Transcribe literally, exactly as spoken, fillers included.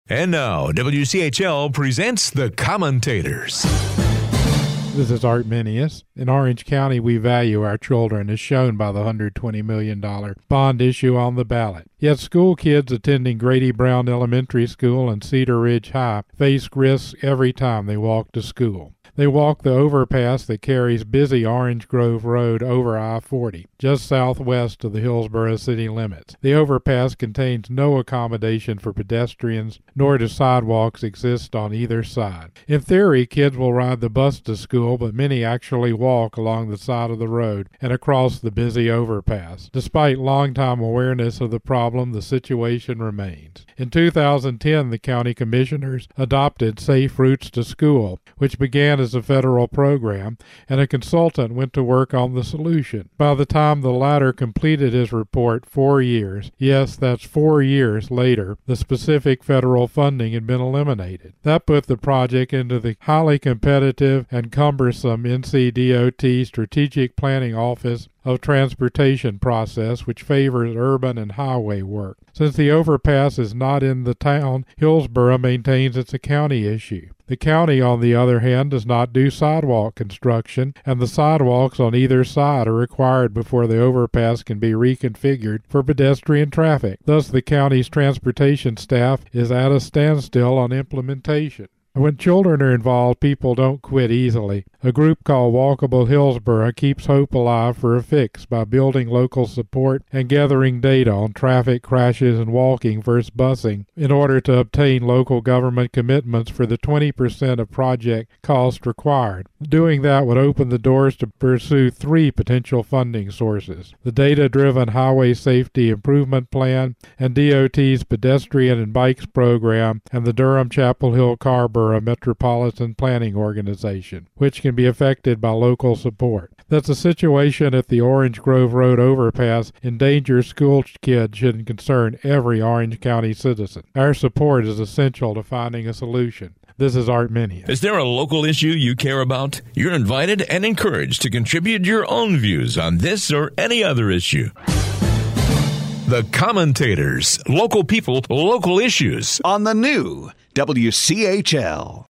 And now, W C H L presents The Commentators. This is Art Minius. In Orange County, we value our children as shown by the one hundred twenty million dollars bond issue on the ballot. Yet school kids attending Grady Brown Elementary School and Cedar Ridge High face risks every time they walk to school. They walk the overpass that carries busy Orange Grove Road over I forty, just southwest of the Hillsborough city limits. The overpass contains no accommodation for pedestrians, nor do sidewalks exist on either side. In theory, kids will ride the bus to school, but many actually walk along the side of the road and across the busy overpass. Despite longtime awareness of the problem, the situation remains. In two thousand ten, the county commissioners adopted Safe Routes to School, which began as a federal program, and a consultant went to work on the solution. By the time the latter completed his report, four years, yes, that's four years later, the specific federal funding had been eliminated. That put the project into the highly competitive and cumbersome N C D O T Strategic Planning Office of Transportation process, which favors urban and highway work. Since the overpass is not in the town, Hillsborough maintains it's a county issue. The county, on the other hand, does not do sidewalk construction, and the sidewalks on either side are required before the overpass can be reconfigured for pedestrian traffic. Thus, the county's transportation staff is at a standstill on implementation. When children are involved, people don't quit easily. A group called Walkable Hillsborough keeps hope alive for a fix by building local support and gathering data on traffic crashes and walking versus busing in order to obtain local government commitments for the twenty percent of project cost required. Doing that would open the doors to pursue three potential funding sources: the Data-Driven Highway Safety Improvement Plan and D O T's Pedestrian and Bikes Program and the Durham-Chapel Hill-Carrboro Metropolitan Planning Organization, which can be affected by local support. That the situation at the Orange Grove Road overpass endangers school kids should concern every Orange County citizen. Our support is essential to finding a solution. This is Art Minius. Is there a local issue you care about? You're invited and encouraged to contribute your own views on this or any other issue. The Commentators. Local people, local issues. On the new W C H L.